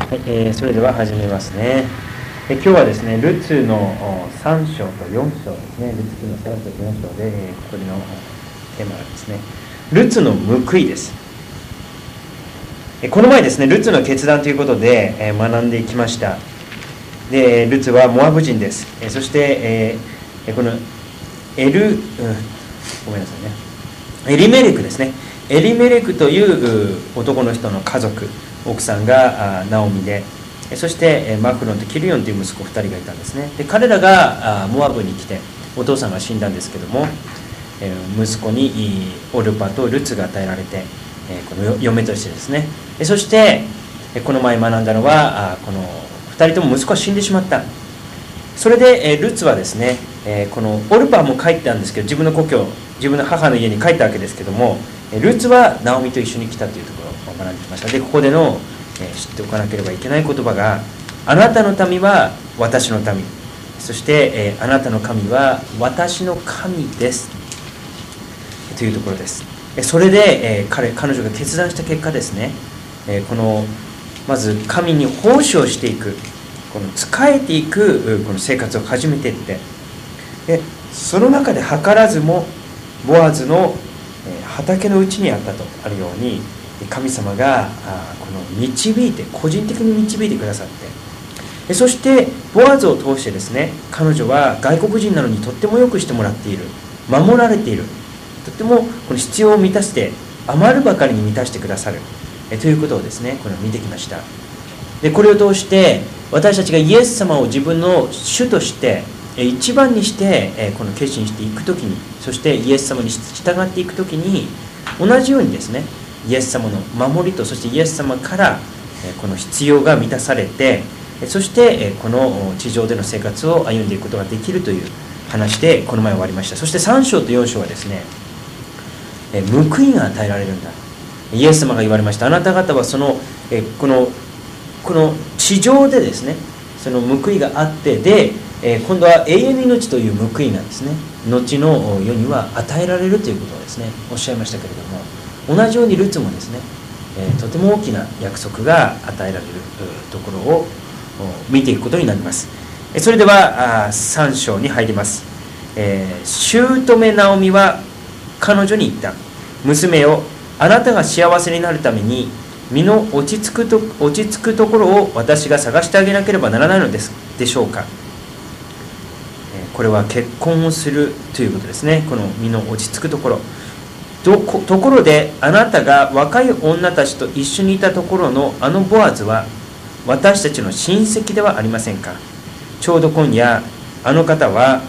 はい、それでは始めますね。今日はですね、ルツの3章と4章ですね。ルツの3章と4章で、ここでのテーマはですね、ルツの報いです。この前ですね、ルツの決断ということで、学んできました。で、ルツはモアブ人です。そして、このごめんなさいね。エリメレクですね。エリメレクという男の人の家族、奥さんがナオミで、そしてマクロンとキリオンという息子2人がいたんですね。で、彼らがモアブに来て、お父さんが死んだんですけども、息子にオルパとルツが与えられて、この嫁としてですね。そしてこの前学んだのは、この2人とも息子は死んでしまった。それでルツはですね、このオルパも帰ったんですけど、自分の故郷、自分の母の家に帰ったわけですけども、ルツはナオミと一緒に来たというところを学んできました。で、ここでの知っておかなければいけない言葉が、あなたの民は私の民、そしてあなたの神は私の神ですというところです。それで彼女が決断した結果ですね、このまず神に奉仕をしていく、この仕えていくこの生活を始めていって、でその中で図らずもボアズの畑のうちにあったとあるように、神様がこの導いて、個人的に導いてくださって、そしてボアズを通してですね、彼女は外国人なのにとってもよくしてもらっている、守られている、とってもこの必要を満たして、余るばかりに満たしてくださるということをですね、これを見てきました。でこれを通して私たちがイエス様を自分の主として一番にしてこの決心していくときに、そしてイエス様に従っていくときに、同じようにですね、イエス様の守りと、そしてイエス様からこの必要が満たされて、そしてこの地上での生活を歩んでいくことができるという話でこの前終わりました。そして3章と4章はですね、報いが与えられるんだ。イエス様が言われました。あなた方はこの地上でですね、その報いがあって、で今度は永遠の命という報いがですね、後の世には与えられるということをですね、おっしゃいましたけれども、同じようにルツもですね、とても大きな約束が与えられるところを見ていくことになります。それでは3章に入ります。姑ナオミは彼女に言った。娘よ、あなたが幸せになるために身の落ち着くところを私が探してあげなければならないのでしょうか。これは結婚をするということですね。この身の落ち着くところ。ところであなたが若い女たちと一緒にいたところのあのボアズは私たちの親戚ではありませんか。ちょうど今夜あの方は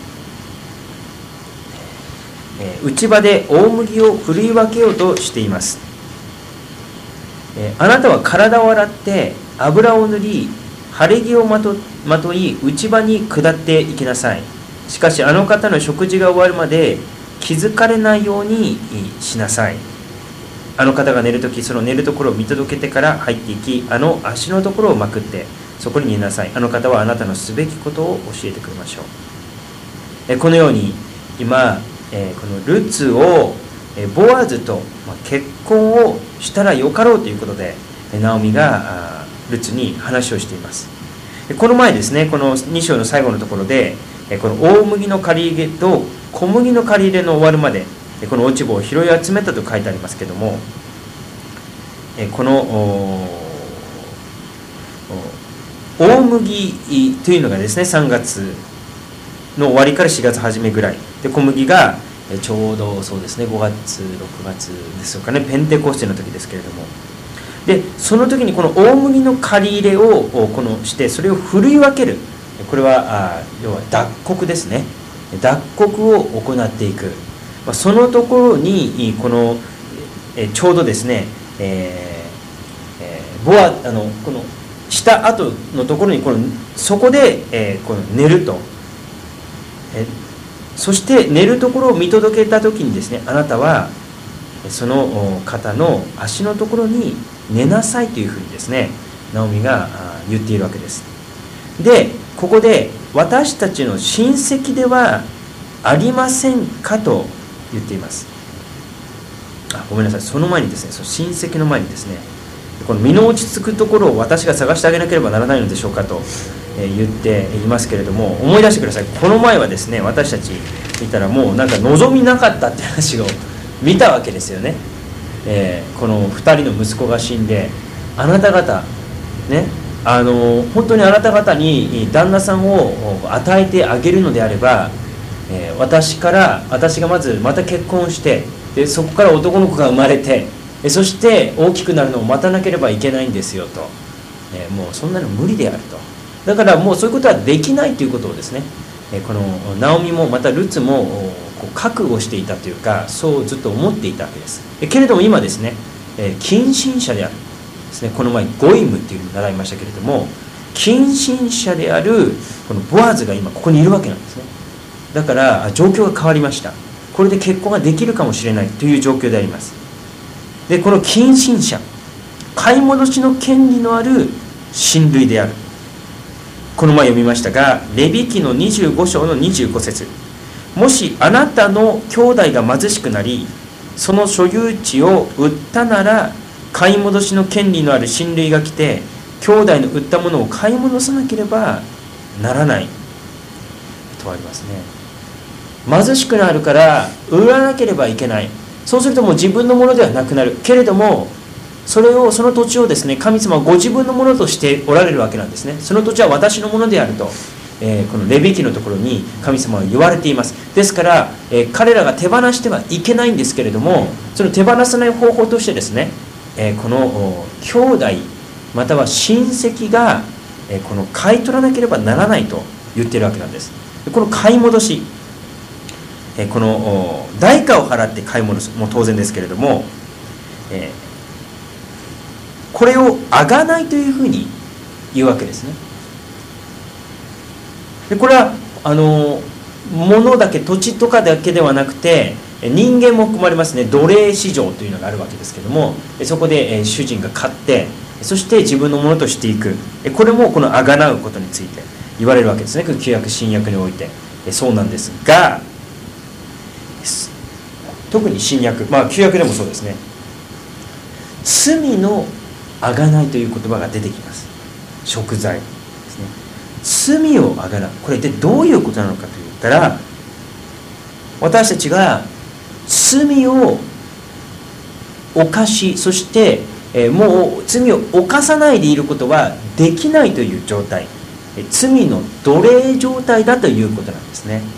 内場で大麦を振るい分けようとしています。あなたは体を洗って油を塗り晴れ着をまとい内場に下っていきなさい。しかしあの方の食事が終わるまで気づかれないようにしなさい。あの方が寝るとき、その寝るところを見届けてから入っていき、あの足のところをまくってそこに寝なさい。あの方はあなたのすべきことを教えてくれましょう。このように今このルツをボアズと結婚をしたらよかろうということでナオミがルツに話をしています。この前ですね、この2章の最後のところでこの大麦の刈り入れと小麦の刈り入れの終わるまでこの落ち葉を拾い集めたと書いてありますけども、この大麦というのがですね、3月の終わりから4月初めぐらいで、小麦がちょうどそうですね、5月6月ですかね、ペンテコステの時ですけれども、でその時にこの大麦の刈り入れをしてそれを振るい分ける、これは要は脱穀ですね。脱穀を行っていく、そのところにこのちょうどですね、このした後のところにそこでこの寝ると、そして寝るところを見届けた時にですね、あなたはその方の足のところに寝なさいというふうにですね、ナオミが言っているわけです。でここで私たちの親戚ではありませんかと言っています。ごめんなさい、その前にですね、その親戚の前にですね、 この身の落ち着くところを私が探してあげなければならないのでしょうかと言っていますけれども、思い出してください。この前はですね、私たち見たらもうなんか望みなかったって話を見たわけですよね。この2人の息子が死んで、あなた方ね、本当にあなた方に旦那さんを与えてあげるのであれば、私がまずまた結婚して、でそこから男の子が生まれて、そして大きくなるのを待たなければいけないんですよと、もうそんなの無理であると。だからもうそういうことはできないということをですね、このナオミもまたルツも覚悟していたというか、そうずっと思っていたわけです。けれども今ですね、近親者であるですね、この前ゴイムっていうのを習いましたけれども、近親者であるこのボアズが今ここにいるわけなんですね。だから状況が変わりました。これで結婚ができるかもしれないという状況であります。でこの近親者、買い戻しの権利のある親類である。この前読みましたが、レビ記の25章の25節、もしあなたの兄弟が貧しくなり、その所有地を売ったなら、買い戻しの権利のある親類が来て、兄弟の売ったものを買い戻さなければならないとありますね。貧しくなるから売らなければいけない。そうするともう自分のものではなくなるけれども、その土地をですね、神様はご自分のものとしておられるわけなんですね。その土地は私のものであると、このレビ記のところに神様は言われています。ですから、彼らが手放してはいけないんですけれども、その手放さない方法としてですね、この兄弟または親戚がこの買い取らなければならないと言っているわけなんです。この買い戻し、この代価を払って買い戻すも当然ですけれども、これを贖いというふうに言うわけですね。でこれは物だけ、土地とかだけではなくて人間も含まれますね。奴隷市場というのがあるわけですけども、そこで主人が買って、そして自分のものとしていく、これもこの贖うことについて言われるわけですね。旧約新約においてそうなんですが、特に新約、旧約でもそうですね、罪の贖いという言葉が出てきます。贖罪ですね。罪を贖う、これ一体どういうことなのかといったら、私たちが罪を犯し、そしてもう罪を犯さないでいることはできないという状態、罪の奴隷状態だということなんですね。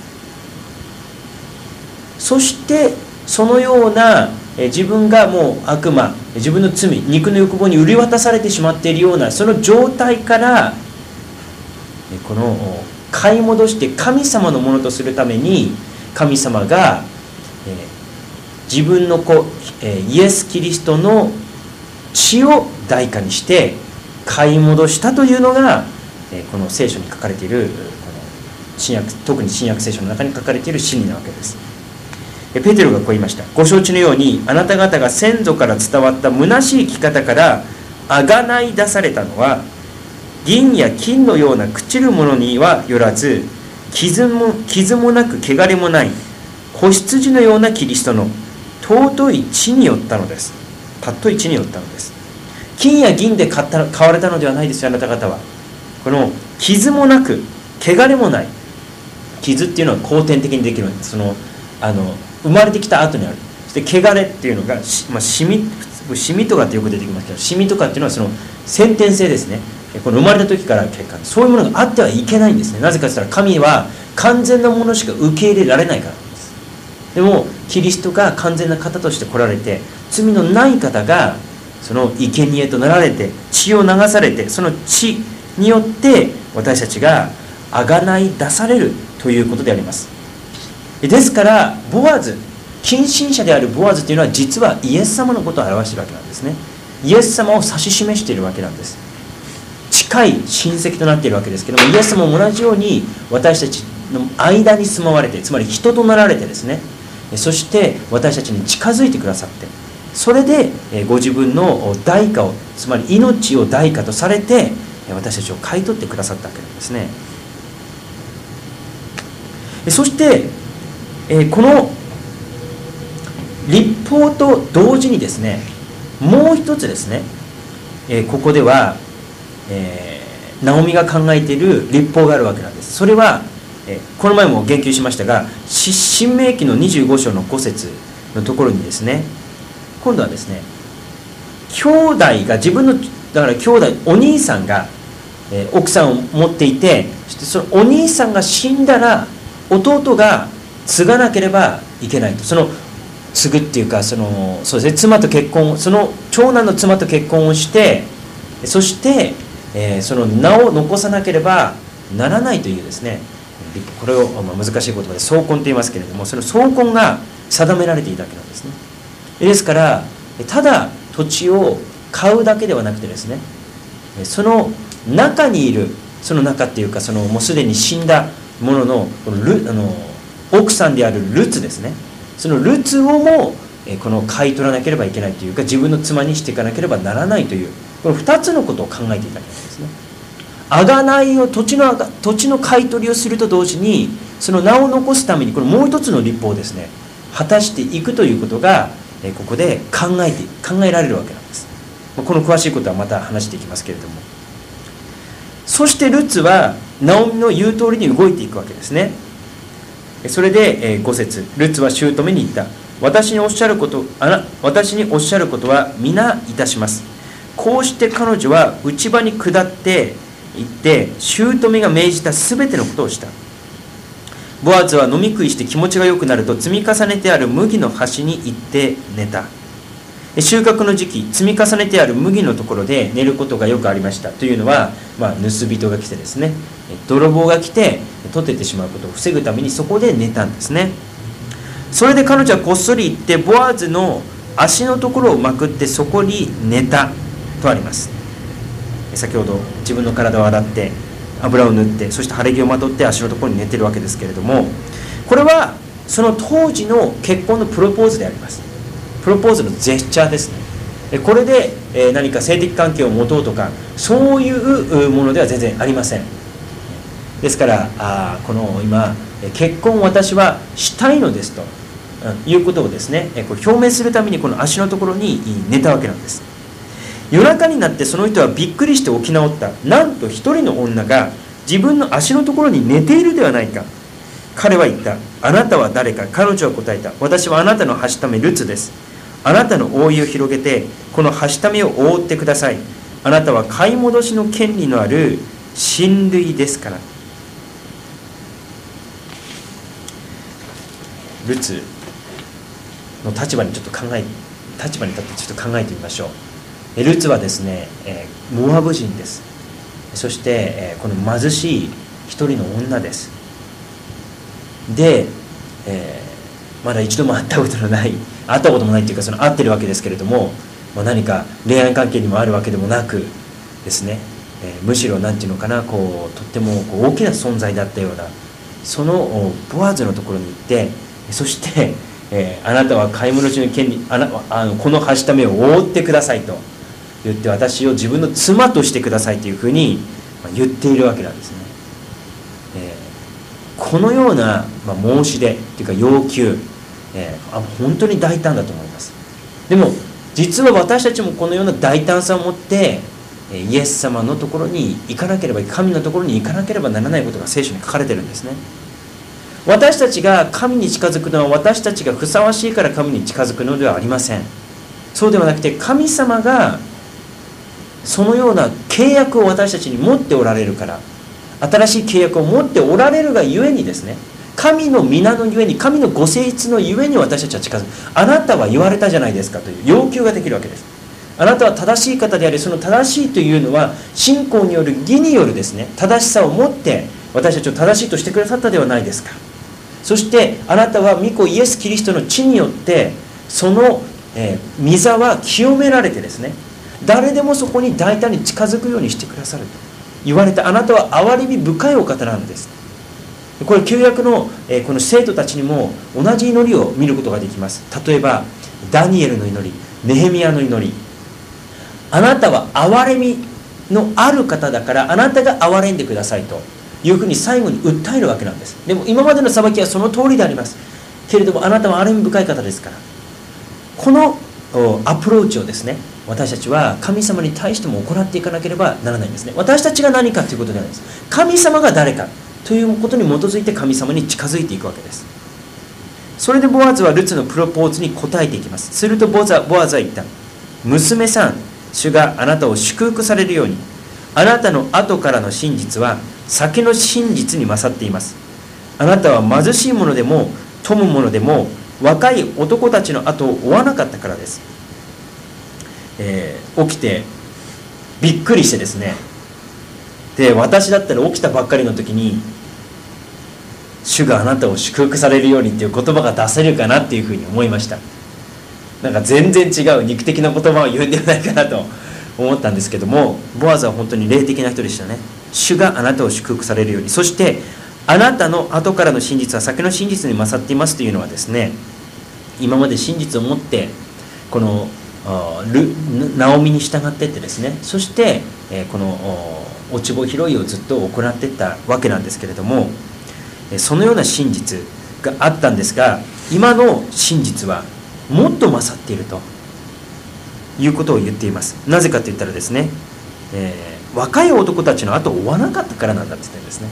そしてそのような自分がもう悪魔、自分の罪、肉の欲望に売り渡されてしまっているようなその状態から、この買い戻して神様のものとするために、神様が自分の子イエス・キリストの血を代価にして買い戻したというのが、この聖書に書かれている、この新約、特に新約聖書の中に書かれている真理なわけです。ペテロがこう言いました。ご承知のように、あなた方が先祖から伝わった虚しい生き方からあがない出されたのは、銀や金のような朽ちるものにはよらず、傷もなく汚れもない子羊のようなキリストの尊い血によったのです。尊い血によったのです。金や銀で買われたのではないですよ、あなた方は。この傷もなく汚れもない。傷っていうのは後天的にできるんです。生まれてきた後にある。そして汚れっていうのが、シミとかってよく出てきますけど、シミとかっていうのはその先天性ですね。この生まれた時から結果、そういうものがあってはいけないんですね。なぜかといったら、神は完全なものしか受け入れられないからなんです。でもキリストが完全な方として来られて、罪のない方がその生贄となられて、血を流されて、その血によって私たちが贖い出されるということであります。ですからボアズ、近親者であるボアズというのは、実はイエス様のことを表しているわけなんですね。イエス様を指し示しているわけなんです。近い親戚となっているわけですけども、イエス様も同じように私たちの間に住まわれて、つまり人となられてですね、そして私たちに近づいてくださって、それでご自分の代価を、つまり命を代価とされて私たちを買い取ってくださったわけなんですね。そしてこの立法と同時にですね、もう一つですね、 ここでは、ナオミが考えている律法があるわけなんです。それは、この前も言及しましたが、申命記の25章の5節のところにですね、今度はですね、兄弟が自分の、だから兄弟、お兄さんが、奥さんを持っていて、そしてそのお兄さんが死んだら弟が継がなければいけないと。その継ぐっていうか、そうですね、妻と結婚、その長男の妻と結婚をして、そして、その名を残さなければならないというですね、これを難しい言葉で相婚と言いますけれども、その相婚が定められていたわけなんですね。ですから、ただ土地を買うだけではなくてですね、その中にいる、その中っていうか、もうすでに死んだ者の奥さんであるルツですね、そのルツをもこの買い取らなければいけないというか、自分の妻にしていかなければならないという、この2つのことを考えていたわけですね。贖いを、土地の買い取りをすると同時に、その名を残すためにこのもう一つの律法をですね、果たしていくということがここで考えられるわけなんです。この詳しいことはまた話していきますけれども、そしてルツはナオミの言う通りに動いていくわけですね。それで5節、ルツは姑に言った。私におっしゃることは皆いたします。こうして彼女は内場に下って行って、姑が命じたすべてのことをした。ボアズは飲み食いして気持ちが良くなると、積み重ねてある麦の端に行って寝た。収穫の時期、積み重ねてある麦のところで寝ることがよくありました。というのは、盗人が来てですね、泥棒が来て取っていってしまうことを防ぐためにそこで寝たんですね。それで彼女はこっそり行ってボアズの足のところをまくってそこに寝たとあります。先ほど自分の体を洗って油を塗って、そして晴れ着をまとって足のところに寝てるわけですけれども、これはその当時の結婚のプロポーズであります。プロポーズのジェスチャーですね。これで何か性的関係を持とうとか、そういうものでは全然ありません。ですからこの今結婚を私はしたいのですということをですね、表明するためにこの足のところに寝たわけなんです。夜中になってその人はびっくりして起き直った。なんと一人の女が自分の足のところに寝ているではないか。彼は言った。あなたは誰か。彼女は答えた。私はあなたのはしためルツです。あなたの覆いを広げてこのはしためを覆ってください。あなたは買い戻しの権利のある親類ですから。ルツの立場に立ってちょっと考えてみましょう。ルツはですね、モアブ人です。そして、この貧しい一人の女です。で、まだ一度も会ったこともないというか、会ってるわけですけれども、何か恋愛関係にもあるわけでもなくですね、むしろとっても大きな存在だったような、そのボアズのところに行って、そして、あなたは買い物中の権利、このはしためを覆ってくださいと言って、私を自分の妻としてくださいというふうに言っているわけなんですね。このような申し出というか要求、本当に大胆だと思います。でも実は私たちもこのような大胆さを持ってイエス様のところに行かなければ、神のところに行かなければならないことが聖書に書かれているんですね。私たちが神に近づくのは私たちがふさわしいから神に近づくのではありません。そうではなくて、神様がそのような契約を私たちに持っておられるから、新しい契約を持っておられるがゆえにですね、神の皆のゆえに、神のご性質のゆえに私たちは近づく。あなたは言われたじゃないですかという要求ができるわけです。あなたは正しい方であり、その正しいというのは信仰による義によるですね、正しさを持って私たちを正しいとしてくださったではないですか。そしてあなたは御子イエス・キリストの血によってその御座は清められてですね、誰でもそこに大胆に近づくようにしてくださると言われた。あなたは憐れみ深いお方なんです。これ旧約のこの生徒たちにも同じ祈りを見ることができます。例えばダニエルの祈り、ネヘミヤの祈り、あなたは憐れみのある方だからあなたが憐れんでくださいというふうに最後に訴えるわけなんです。でも今までの裁きはその通りでありますけれども、あなたは憐れみ深い方ですから、このアプローチをですね、 私たちは神様に対しても行っていかなければならないんですね。私たちが何かということではないです。神様が誰かということに基づいて神様に近づいていくわけです。それでボアズはルツのプロポーズに応えていきます。するとボアズは言った。娘さん、主があなたを祝福されるように、あなたの後からの真実は先の真実に勝っています。あなたは貧しい者でも富む者でも若い男たちの後を追わなかったからです。起きてびっくりしてですね、で私だったら起きたばっかりの時に主があなたを祝福されるようにっていう言葉が出せるかなっていうふうに思いました。なんか全然違う肉的な言葉を言うんではないかなと思ったんですけども、ボアズは本当に霊的な人でしたね。主があなたを祝福されるように、そしてあなたの後からの真実は先の真実に勝っていますというのはですね、今まで真実を持ってこのナオミに従っていってですね、そしてこの落ち穂拾いをずっと行っていったわけなんですけれども、そのような真実があったんですが、今の真実はもっと勝っているということを言っています。なぜかといったらですね、若い男たちの後を追わなかったからなんだって言ってるんですね。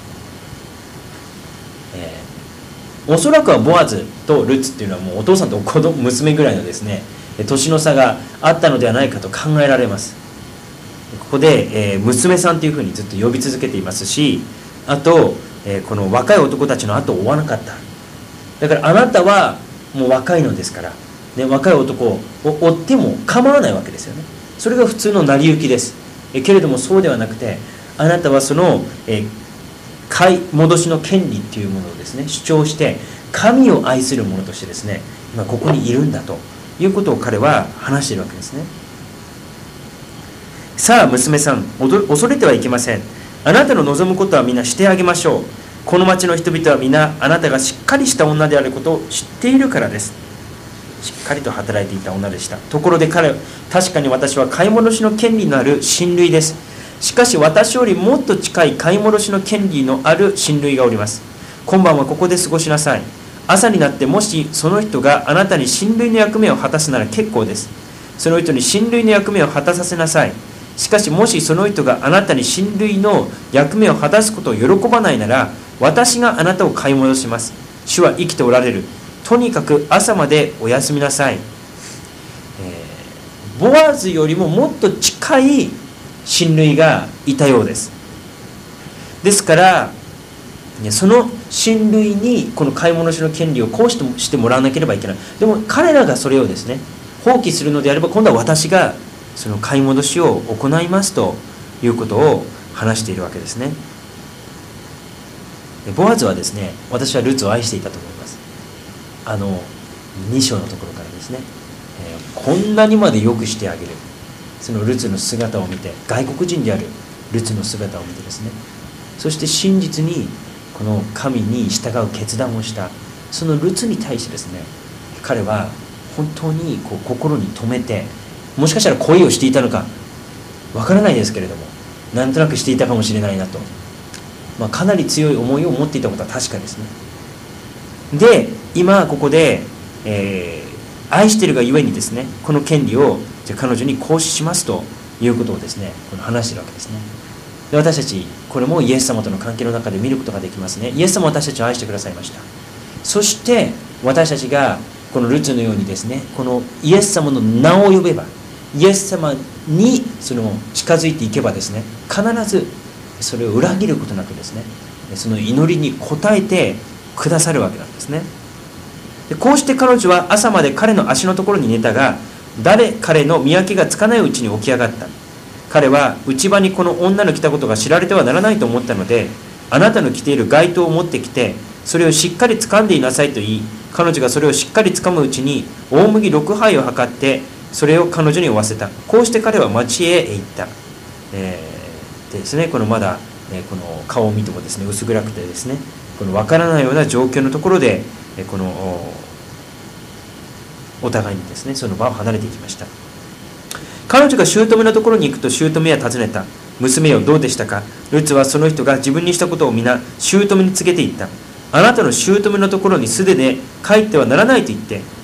おそらくはボアズとルツっていうのはもうお父さんと娘ぐらいのですね年の差があったのではないかと考えられます。ここで、娘さんというふうにずっと呼び続けていますし、あと、この若い男たちの後を追わなかった。だからあなたはもう若いのですから、ね、若い男を追っても構わないわけですよね。それが普通の成り行きです。けれどもそうではなくて、あなたはその、買い戻しの権利っていうものをですね主張して神を愛する者としてですね今ここにいるんだということを彼は話しているわけですね。さあ娘さん、恐れてはいけません。あなたの望むことは皆してあげましょう。この町の人々は皆あなたがしっかりした女であることを知っているからです。しっかりと働いていた女でした。ところで彼は、確かに私は買い戻しの権利のある親類です。しかし私よりもっと近い買い戻しの権利のある親類がおります。今晩はここで過ごしなさい。朝になってもしその人があなたに親類の役目を果たすなら結構です。その人に親類の役目を果たさせなさい。しかしもしその人があなたに親類の役目を果たすことを喜ばないなら、私があなたを買い戻します。主は生きておられる。とにかく朝までお休みなさい。ボアズよりももっと近い親類がいたようです。ですからその親類にこの買い戻しの権利を行使してもらわなければいけない。でも彼らがそれをですね放棄するのであれば、今度は私がその買い戻しを行いますということを話しているわけですね。ボアズはですね、私はルツを愛していたと思います。2章のところからですね、こんなにまでよくしてあげる、そのルツの姿を見て、外国人であるルツの姿を見てですね、そして真実にこの神に従う決断をしたそのルツに対してですね、彼は本当にこう心に留めて、もしかしたら恋をしていたのかわからないですけれども、なんとなくしていたかもしれないなと、かなり強い思いを持っていたことは確かですね。で今ここで、愛しているがゆえにですね、この権利をじゃあ彼女に行使しますということをですね話しているわけですね。で私たちこれもイエス様との関係の中で見ることができますね。イエス様は私たちを愛してくださいました。そして私たちがこのルツのようにですね、このイエス様の名を呼べば、イエス様にその近づいていけばですね、必ずそれを裏切ることなくですね、その祈りに応えてくださるわけなんですね。でこうして彼女は朝まで彼の足のところに寝たが、彼の見分けがつかないうちに起き上がった。彼は内場にこの女の来たことが知られてはならないと思ったので、あなたの着ている街灯を持ってきてそれをしっかり掴んでいなさいと言い、彼女がそれをしっかり掴むうちに大麦6杯を測ってそれを彼女に負わせた。こうして彼は町へ行った。でですね、このまだ、この顔を見てもですね薄暗くてですね、この分からないような状況のところでこのお互いにですねその場を離れていきました。彼女が姑のところに行くと姑は尋ねた。娘よ、どうでしたか。ルツはその人が自分にしたことを皆姑に告げていった。あなたの姑のところに素手で帰ってはならないと言って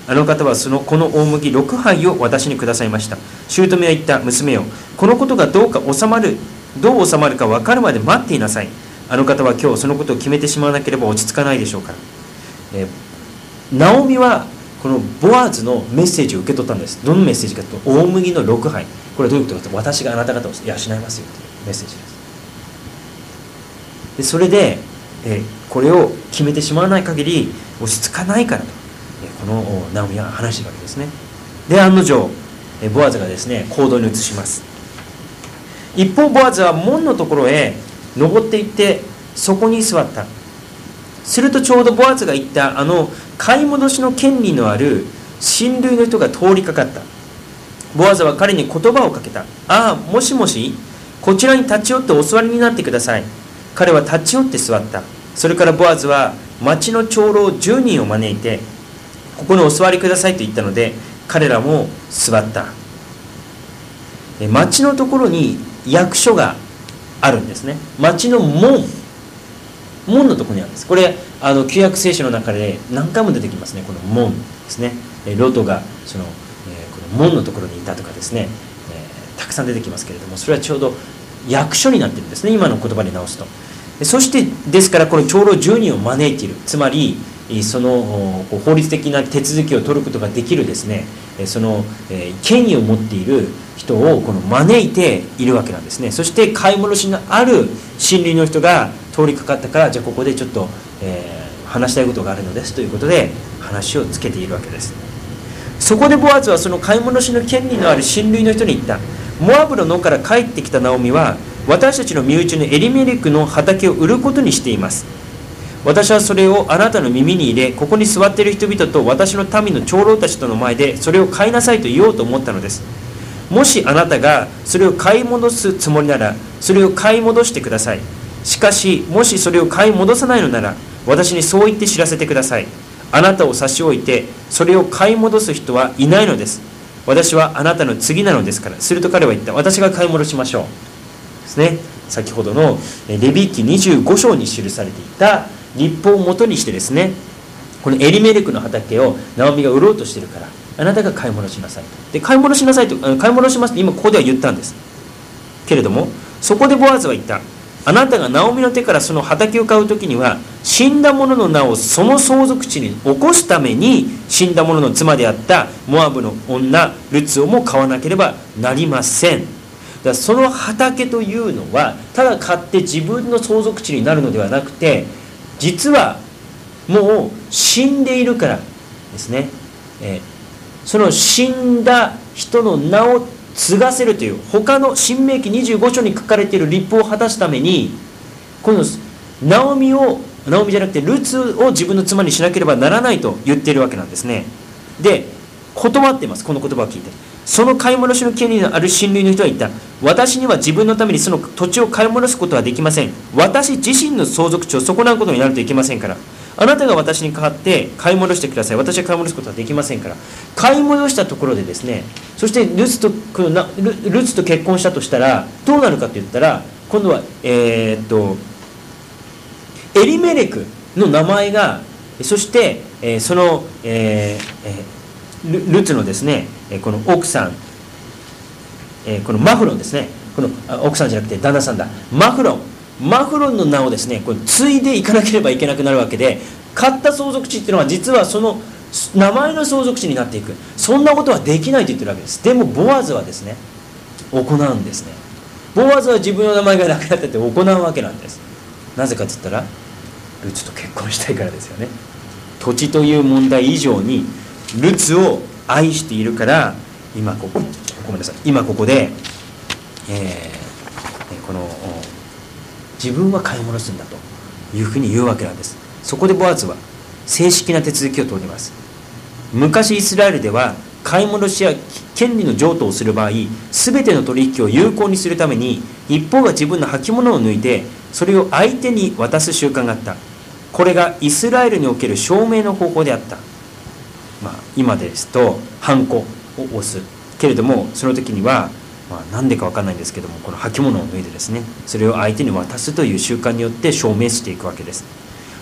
あの方はこの大麦6杯を私にくださいました。姑は言った。娘よ、このことがどう収まるか分かるまで待っていなさい。あの方は今日そのことを決めてしまわなければ落ち着かないでしょうから。ナオミはこのボアズのメッセージを受け取ったんです。どのメッセージかというと、大麦の6杯、これはどういうことかというと、私があなた方を養いますよというメッセージです。でそれで、これを決めてしまわない限り落ち着かないからと、このナオミは話しているわけですね。で案の定、ボアズがですね行動に移します。一方ボアズは門のところへ登っていってそこに座った。するとちょうどボアズが言った買い戻しの権利のある親類の人が通りかかった。ボアズは彼に言葉をかけた。ああ、もしもし、こちらに立ち寄ってお座りになってください。彼は立ち寄って座った。それからボアズは町の長老10人を招いて、ここにお座りくださいと言ったので、彼らも座った。町のところに役所があるんですね。町の門のところにあるんです。これ旧約聖書の中で何回も出てきますね。この門ですね。ロトがこの門のところにいたとかですね、たくさん出てきますけれども、それはちょうど役所になっているんですね、今の言葉で直すと。そしてですからこの長老10人を招いている、つまりその法律的な手続きを取ることができるですね、その権威を持っている人を招いているわけなんですね。そして買い戻しのある親類の人が通りかかったから、じゃあここでちょっと、話したいことがあるのですということで話をつけているわけです。そこでボアズはその買い戻しの権利のある親類の人に言った。モアブの野から帰ってきたナオミは、私たちの身内のエリメレクの畑を売ることにしています。私はそれをあなたの耳に入れ、ここに座っている人々と私の民の長老たちとの前でそれを買いなさいと言おうと思ったのです。もしあなたがそれを買い戻すつもりなら、それを買い戻してください。しかしもしそれを買い戻さないのなら、私にそう言って知らせてください。あなたを差し置いてそれを買い戻す人はいないのです。私はあなたの次なのですから。すると彼は言った。私が買い戻しましょうですね。先ほどのレビ記25章に記されていた律法をもとにしてですね、このエリメレクの畑をナオミが売ろうとしているから、あなたが買い戻しなさいと。で買い戻しなさいと、買い戻しますと今ここでは言ったんですけれども、そこでボアズは言った。あなたがナオミの手からその畑を買うときには、死んだ者の名をその相続地に起こすために、死んだ者の妻であったモアブの女ルツをも買わなければなりません。だからその畑というのはただ買って自分の相続地になるのではなくて、実はもう死んでいるからですね、その死んだ人の名を継がせるという、他の新明記25章に書かれている律法を果たすために、このナオミじゃなくてルツを自分の妻にしなければならないと言っているわけなんですね。で断っています。この言葉を聞いて、その買い戻しの権利のある親類の人は言った。私には自分のためにその土地を買い戻すことはできません。私自身の相続地を損なうことになるといけませんから、あなたが私に代わって買い戻してください。私は買い戻すことはできませんから。買い戻したところでですね、そしてルツと結婚したとしたらどうなるかといったら、今度はエリメレクの名前が、そして、その、ルツのですね、この奥さん、このマフロンですね、この奥さんじゃなくて旦那さんだ、マフロンの名をですね、これ継いでいかなければいけなくなるわけで、買った相続地っていうのは実はその名前の相続地になっていく。そんなことはできないと言ってるわけです。でもボアズはですね行うんですね。ボアズは自分の名前がなくなってて行うわけなんです。なぜかって言ったらルツと結婚したいからですよね。土地という問題以上にルツを愛しているから、今ここで、この自分は買い戻すんだというふうに言うわけなんです。そこでボアズは正式な手続きを取ります。昔イスラエルでは買い戻しや権利の譲渡をする場合、全ての取引を有効にするために一方が自分の履物を脱いでそれを相手に渡す習慣があった。これがイスラエルにおける証明の方法であった。今ですとハンコを押すけれども、その時には何でか分かんないんですけども、この履物を脱いでですね、それを相手に渡すという習慣によって証明していくわけです。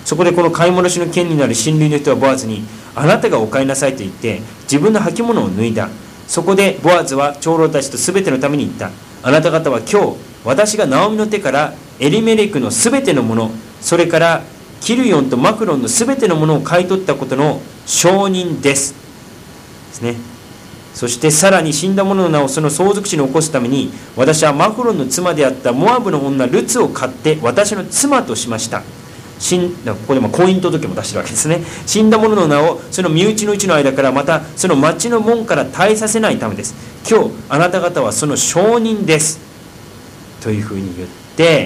そこでこの買い戻しの権利のある親類の人はボアズに、あなたがお買いなさいと言って自分の履物を脱いだ。そこでボアズは長老たちと全てのために言った。あなた方は今日私がナオミの手からエリメレクの全てのもの、それからキルヨンとマクロンの全てのものを買い取ったことの証人ですですね。そしてさらに死んだ者の名をその相続地に起こすために、私はマクロンの妻であったモアブの女ルツを買って私の妻としました。ここでも婚姻届も出してるわけですね。死んだ者の名をその身内のうちの間から、またその町の門から絶えさせないためです。今日あなた方はその証人ですというふうに言って、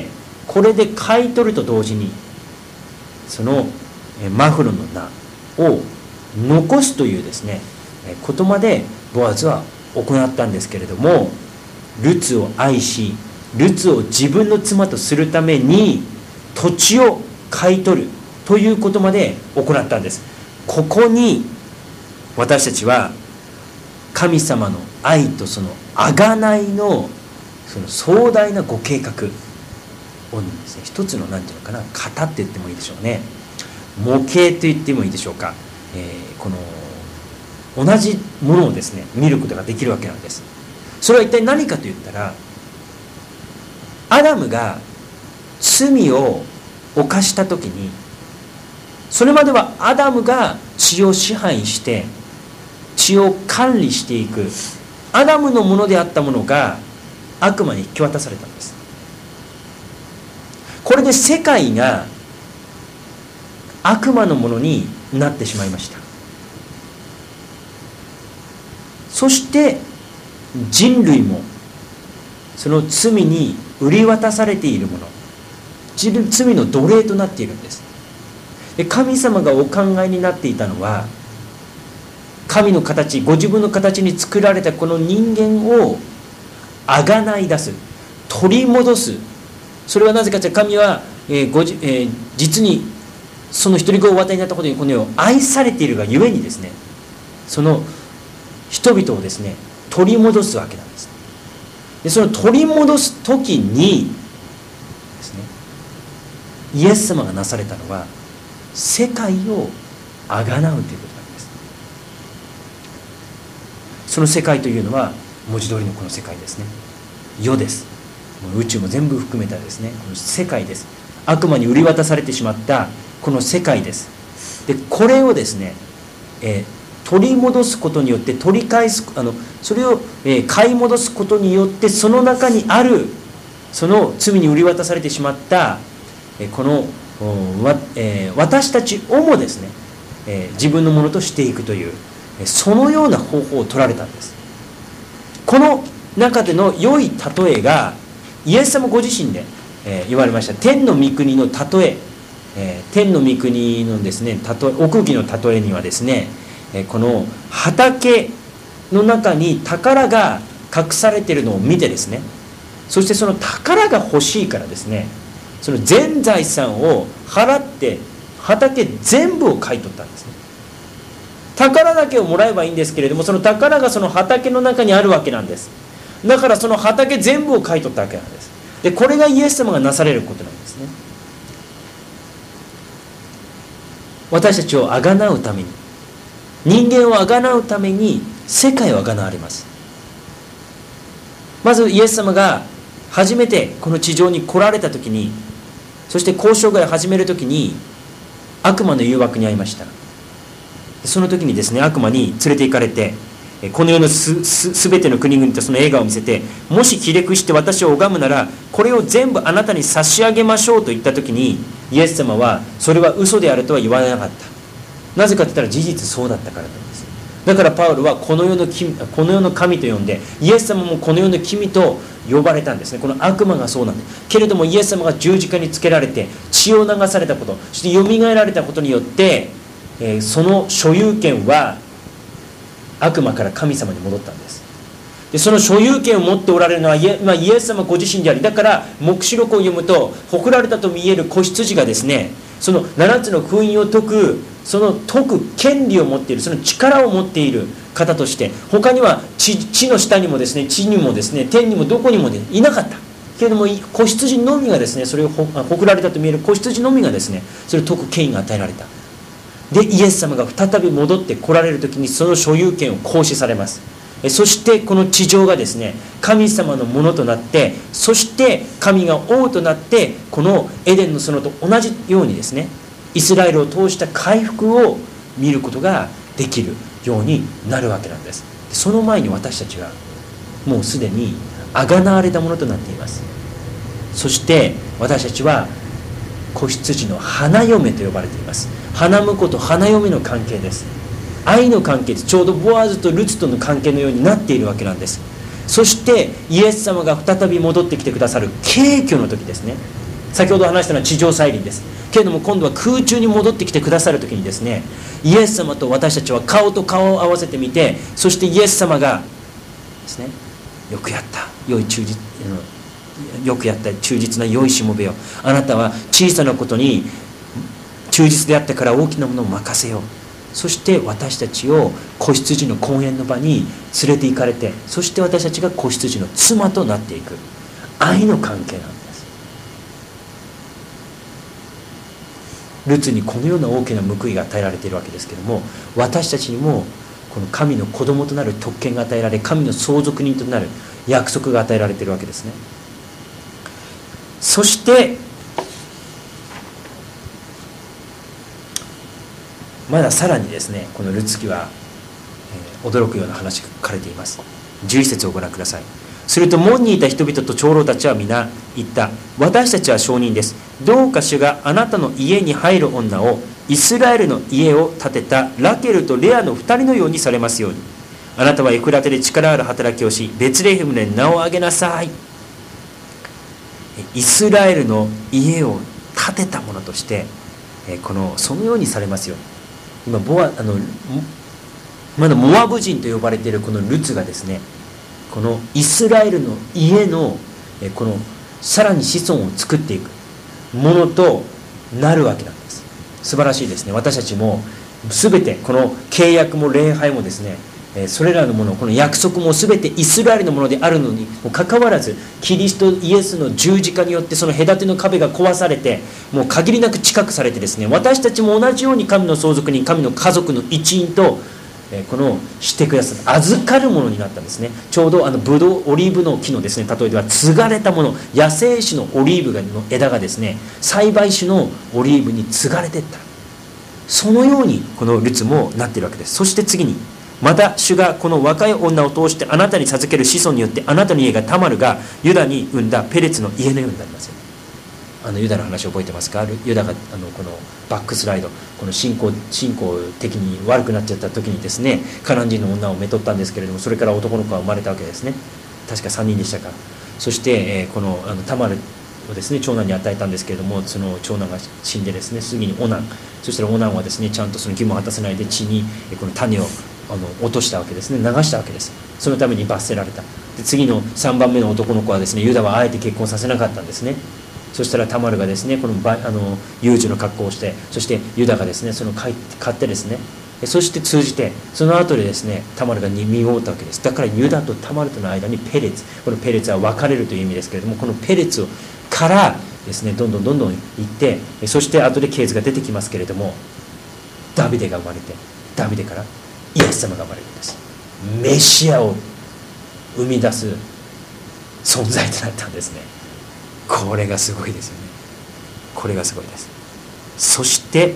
これで買い取ると同時にそのマフロンの名を残すというですねことまでボアズは行ったんですけれども、ルツを愛しルツを自分の妻とするために土地を買い取るということまで行ったんです。ここに私たちは神様の愛とその贖いのその壮大なご計画をですね、一つの何ていうのかな、型って言ってもいいでしょうね、模型と言ってもいいでしょうか、この同じものをですね見ることができるわけなんです。それは一体何かと言ったら、アダムが罪を犯した時に、それまではアダムが血を支配して血を管理していくアダムのものであったものが悪魔に引き渡されたんです。これで世界が悪魔のものになってしまいました。そして人類もその罪に売り渡されているもの、罪の奴隷となっているんです。で、神様がお考えになっていたのは、神の形、ご自分の形に作られたこの人間をあがない出す、取り戻す。それはなぜかというと、神は、実にその一人子をお与えになったことにこの世を愛されているがゆえにですね、その人々をですね取り戻すわけなんです。で、その取り戻す時にですね、イエス様がなされたのは世界をあがなうということなんです。その世界というのは文字通りのこの世界ですね。世です。もう宇宙も全部含めたですね、この世界です。悪魔に売り渡されてしまったこの世界です。で、これをですね、取り戻すことによって、取り返す、それを、買い戻すことによって、その中にあるその罪に売り渡されてしまったこの私たちをもですね、自分のものとしていくという、そのような方法を取られたんです。この中での良い例えがイエス様ご自身で、言われました。天の御国の例え、天の御国のですね例え、奥義の例えにはですね、この畑の中に宝が隠されているのを見てですね、そしてその宝が欲しいからですね、その全財産を払って畑全部を買い取ったんですね。宝だけをもらえばいいんですけれども、その宝がその畑の中にあるわけなんです。だからその畑全部を買い取ったわけなんです。で、これがイエス様がなされることなんですね。私たちをあがなうために、人間をあがなうために世界をあがなわれます。まずイエス様が初めてこの地上に来られた時に、そして交渉外を始める時に悪魔の誘惑に遭いました。その時にですね、悪魔に連れて行かれて、この世のすべての国々とその映画を見せて、もし気力して私を拝むならこれを全部あなたに差し上げましょうと言った時に、イエス様はそれは嘘であるとは言わなかった。なぜかと言ったら事実そうだったからなんです。だからパウロはこの世の神と呼んで、イエス様もこの世の君と呼ばれたんですね。この悪魔がそうなんです。けれどもイエス様が十字架につけられて血を流されたこと、そしてよみがえられたことによって、その所有権は悪魔から神様に戻ったんです。で、その所有権を持っておられるのはイエス様ご自身であり、だから黙示録を読むと誇られたと見える子羊がですね、その7つの封印を解く、その解く権利を持っている、その力を持っている方として、他には地の下にもですね、地にもですね、天にもどこにも、ね、いなかった。 けれども子羊のみがですね、それを誇られたと見える子羊のみがですね、それを解く権威が与えられた。でイエス様が再び戻って来られる時にその所有権を行使されます。そしてこの地上がですね、神様のものとなって、そして神が王となって、このエデンの園と同じようにですね、イスラエルを通した回復を見ることができるようになるわけなんです。その前に私たちはもうすでにあがなわれたものとなっています。そして私たちは子羊の花嫁と呼ばれています。花婿と花嫁の関係です。愛の関係です。ちょうどボアズとルツとの関係のようになっているわけなんです。そしてイエス様が再び戻ってきてくださる軽挙の時ですね。先ほど話したのは地上再臨です。けれども今度は空中に戻ってきてくださる時にですね、イエス様と私たちは顔と顔を合わせてみて、そしてイエス様がですね、よくやった忠実な良いしもべよ、あなたは小さなことに忠実であったから大きなものを任せよう。そして私たちを子羊の婚宴の場に連れて行かれて、そして私たちが子羊の妻となっていく愛の関係なんです。ルツにこのような大きな報いが与えられているわけですけれども、私たちにもこの神の子供となる特権が与えられ、神の相続人となる約束が与えられているわけですね。そしてまださらにですね、このルツ記は、驚くような話が書かれています。11節をご覧ください。すると門にいた人々と長老たちは皆言った。私たちは証人です。どうか主があなたの家に入る女をイスラエルの家を建てたラケルとレアの2人のようにされますように。あなたはエフラテで力ある働きをし、ベツレヘムで名を挙げなさい。イスラエルの家を建てたものとしてそのようにされますように。今まだモアブ人と呼ばれているこのルツがですね、このイスラエルの家のこのさらに子孫を作っていくものとなるわけなんです。素晴らしいですね。私たちも全てこの契約も礼拝もですね、それらのもの、この約束も全てイスラエルのものであるのにもかかわらず、キリストイエスの十字架によってその隔ての壁が壊されて、もう限りなく近くされてですね、私たちも同じように神の相続人、神の家族の一員とこのしてくださる預かるものになったんですね。ちょうどブドウオリーブの木のですね、例えでは継がれたもの、野生種のオリーブの枝がですね、栽培種のオリーブに継がれていった。そのようにこのルツもなっているわけです。そして次に、また主がこの若い女を通してあなたに授ける子孫によって、あなたの家がタマルがユダに産んだペレツの家のようになりますよ。ユダの話を覚えてますか？ユダがこのバックスライド、この信仰的に悪くなっちゃった時にですね、カナン人の女をめとったんですけれども、それから男の子が生まれたわけですね。確か3人でしたか。そしてこのタマルをですね長男に与えたんですけれども、その長男が死んでですね、次にオナン、そしたらオナンはですねちゃんとその義務を果たせないで血にこの種を落としたわけですね、流したわけです。そのために罰せられた。で次の3番目の男の子はですね、ユダはあえて結婚させなかったんですね。そしたらタマルがですねこの遊女の格好をして、そしてユダがですねその買ってですね、そして通じてその後でですねタマルが身を負ったわけです。だからユダとタマルとの間にペレツ、このペレツは別れるという意味ですけれども、このペレツからですねどんどん行って、そして後でケーズが出てきますけれども、ダビデが生まれて、ダビデからイエス様が生まれるんです。メシアを生み出す存在となったんですね。これがすごいですよね。これがすごいです。そして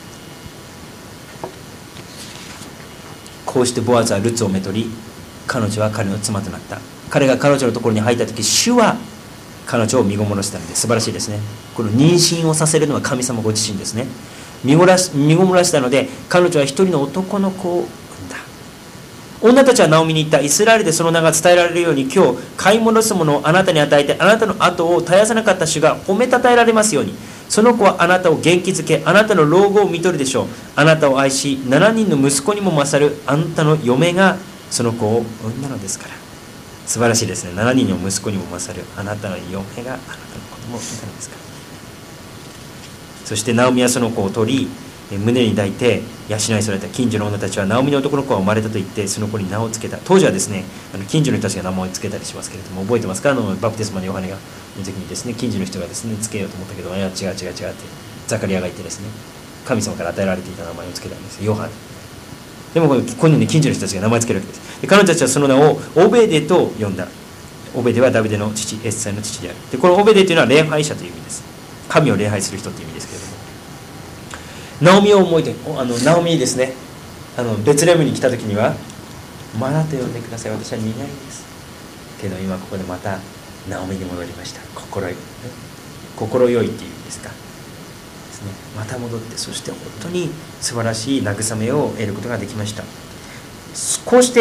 こうしてボアズはルツをめとり、彼女は彼の妻となった。彼が彼女のところに入った時、主は彼女を身ごもらせたので、素晴らしいですね。この妊娠をさせるのは神様ご自身ですね。身ごもらしたので、彼女は一人の男の子を産んだ。女たちはナオミに言った。イスラエルでその名が伝えられるように、今日買い戻すものをあなたに与えて、あなたの後を絶やさなかった主が褒めたたえられますように。その子はあなたを元気づけ、あなたの老後を見とるでしょう。あなたを愛し、7人の息子にも勝るあなたの嫁がその子を産んだのですから。素晴らしいですね。7人の息子にも勝るあなたの嫁があなたの子供を産んだのですから。そしてナオミはその子を取り、 胸に抱いて養い育てた近所の女たちはナオミの男の子が生まれたと言ってその子に名を付けた。当時はですね近所の人たちが名前を付けたりしますけれども、覚えてますか？バプテスマのヨハネがの時にですね、近所の人がですね付けようと思ったけど、いや違う違う違うってザカリアが言ってですね、神様から与えられていた名前を付けたんです。ヨハネ。でもここにね近所の人たちが名前を付けるわけです。で彼女たちはその名をオベデと呼んだ。オベデはダビデの父、エッサイの父である。でこのオベデというのは礼拝者という意味です。神を礼拝する人という意味ですけれども、ナオミを思い出、ナオミですね、ベツレヘムに来た時にはマナと呼んでください、私は苦いです。けど今ここでまたナオミに戻りました。心よいっていう意味ですかですね。また戻って、そして本当に素晴らしい慰めを得ることができました。こうして、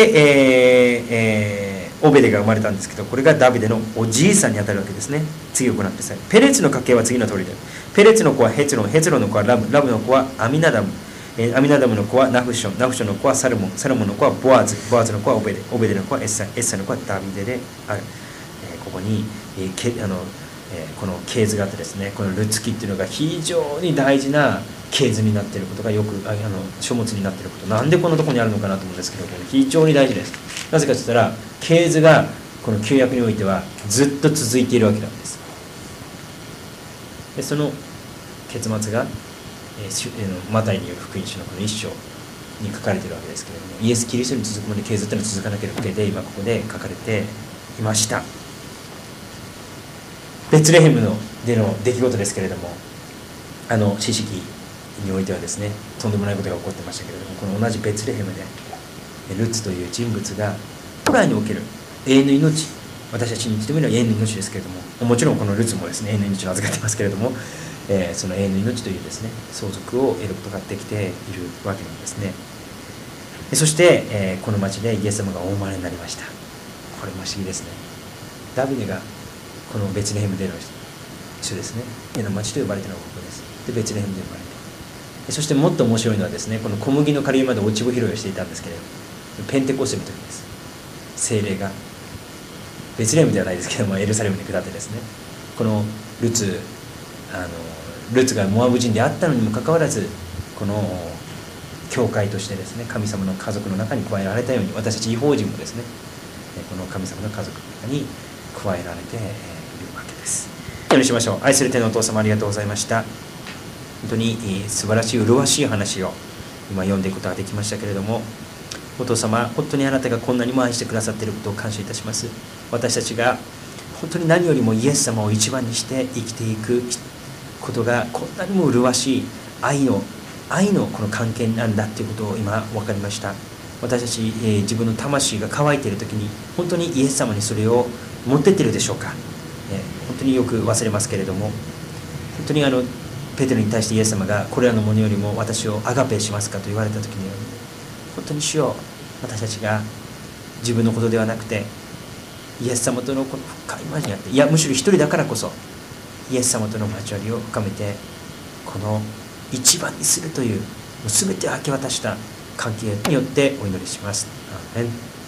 オベデが生まれたんですけど、これがダビデのおじいさんにあたるわけですね。次をご覧ください。ペレツの家系は次の通りである。ペレツの子はヘツロン、ヘツロンの子はラブ、ラブの子はアミナダム、アミナダムの子はナフション、ナフションの子はサルモン、サルモンの子はボアズ、ボアズの子はオベデ、オベデの子はエッサイ、エッサイの子はダビデである。ここに、この系図があってですね、このルツキっていうのが非常に大事な系図になっていることがよく書物になっていること、なんでこんなところにあるのかなと思うんですけど、非常に大事です。なぜかといったら系図がこの旧約においてはずっと続いているわけなんです。でその結末が、マタイによる福音書のこの一章に書かれているわけですけれども、イエス・キリストに続くまで系図というのは続かなければいけないで、今ここで書かれていました。ベツレヘムでの出来事ですけれども、四式においてはですね、とんでもないことが起こってましたけれども、この同じベツレヘムでルツという人物が将来における永遠の命、私たちにとってみれば永遠の命ですけれども、もちろんこのルツもですね永遠の命を預かってますけれども、その永遠の命というですね相続を得ることができているわけなんですね。そして、この町でイエス様がお生まれになりました。これも不思議ですね。ダビデがこのベツレヘムでの人ですね。家の町と呼ばれているのがここです。でベツレヘムで生まれて、そしてもっと面白いのはですね、この小麦の刈りまで落ち穂拾いをしていたんですけれども、ペンテコステの時です。聖霊がベツレヘムではないですけどもエルサレムに下ってですね、このルツがモアブ人であったのにもかかわらず、この教会としてですね神様の家族の中に加えられたように、私たち異邦人もですねこの神様の家族の中に加えられているわけです。お祈りしましょう。愛する天のお父様、ありがとうございました。本当に素晴らしい麗しい話を今読んでいくことができましたけれども、お父様、本当にあなたがこんなにも愛してくださっていることを感謝いたします。私たちが本当に何よりもイエス様を一番にして生きていくことがこんなにも麗しい愛のこの関係なんだということを今分かりました。私たち、自分の魂が乾いている時に本当にイエス様にそれを持ってっているでしょうか。本当によく忘れますけれども、本当にペテロに対してイエス様がこれらのものよりも私をアガペしますかと言われた時に、本当に主よ、私たちが自分のことではなくてイエス様とのこの深い交わりにあって、いやむしろ一人だからこそイエス様との交わりを深めて、この一番にするという全てを明け渡した関係によってお祈りします。アーメン。